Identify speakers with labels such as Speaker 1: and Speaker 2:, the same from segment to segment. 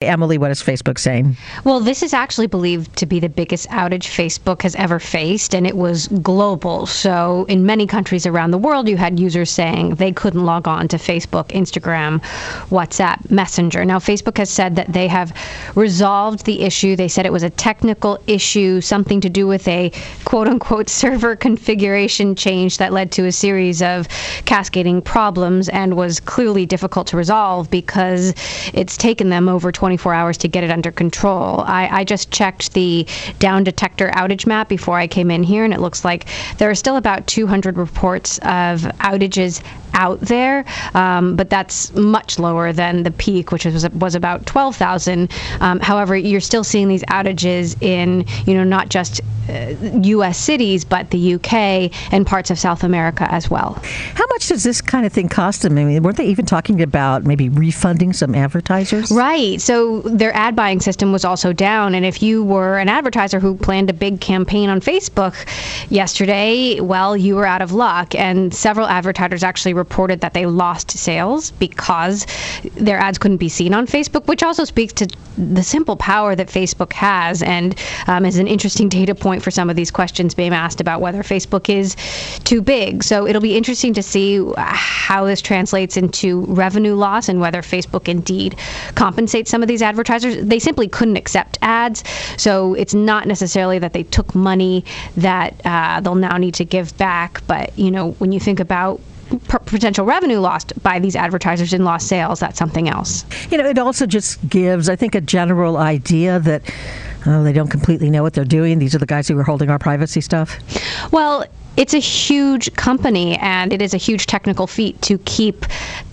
Speaker 1: Emily, what is Facebook saying?
Speaker 2: Well, this is actually believed to be the biggest outage Facebook has ever faced, and it was global. So in many countries around the world, you had users saying they couldn't log on to Facebook, Instagram, WhatsApp, Messenger. Now, Facebook has said that they have resolved the issue. They said it was a technical issue, something to do with a quote-unquote server configuration change that led to a series of cascading problems and was clearly difficult to resolve because it's taken them over 24 hours to get it under control. I just checked the Down Detector outage map before I came in here, and it looks like there are still about 200 reports of outages out there, but that's much lower than the peak, which was about 12,000. However, you're still seeing these outages in, not just U.S. cities, but the U.K. and parts of South America as well.
Speaker 1: How much does this kind of thing cost them? I mean, weren't they even talking about maybe refunding some advertisers?
Speaker 2: Right. So their ad buying system was also down, and if you were an advertiser who planned a big campaign on Facebook yesterday, well, you were out of luck, and several advertisers actually reported that they lost sales because their ads couldn't be seen on Facebook, which also speaks to the simple power that Facebook has, and is an interesting data point for some of these questions being asked about whether Facebook is too big. So it'll be interesting to see how this translates into revenue loss and whether Facebook indeed compensates some of these advertisers. They simply couldn't accept ads, so it's not necessarily that they took money that they'll now need to give back. But when you think about potential revenue lost by these advertisers in lost sales, that's something else.
Speaker 1: It also just gives, I think, a general idea that they don't completely know what they're doing. These are the guys who are holding our privacy stuff.
Speaker 2: Well, it's a huge company, and it is a huge technical feat to keep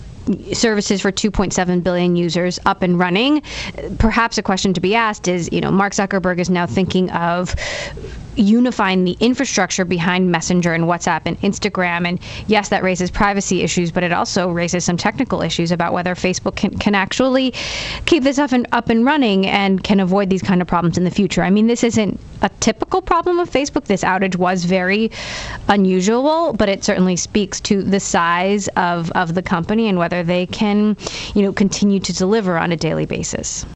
Speaker 2: services for 2.7 billion users up and running. Perhaps a question to be asked is, Mark Zuckerberg is now thinking of unifying the infrastructure behind Messenger and WhatsApp and Instagram. And yes, that raises privacy issues, but it also raises some technical issues about whether Facebook can actually keep this up and running and can avoid these kind of problems in the future. I mean, this isn't a typical problem of Facebook. This outage was very unusual, but it certainly speaks to the size of the company and whether they can, continue to deliver on a daily basis.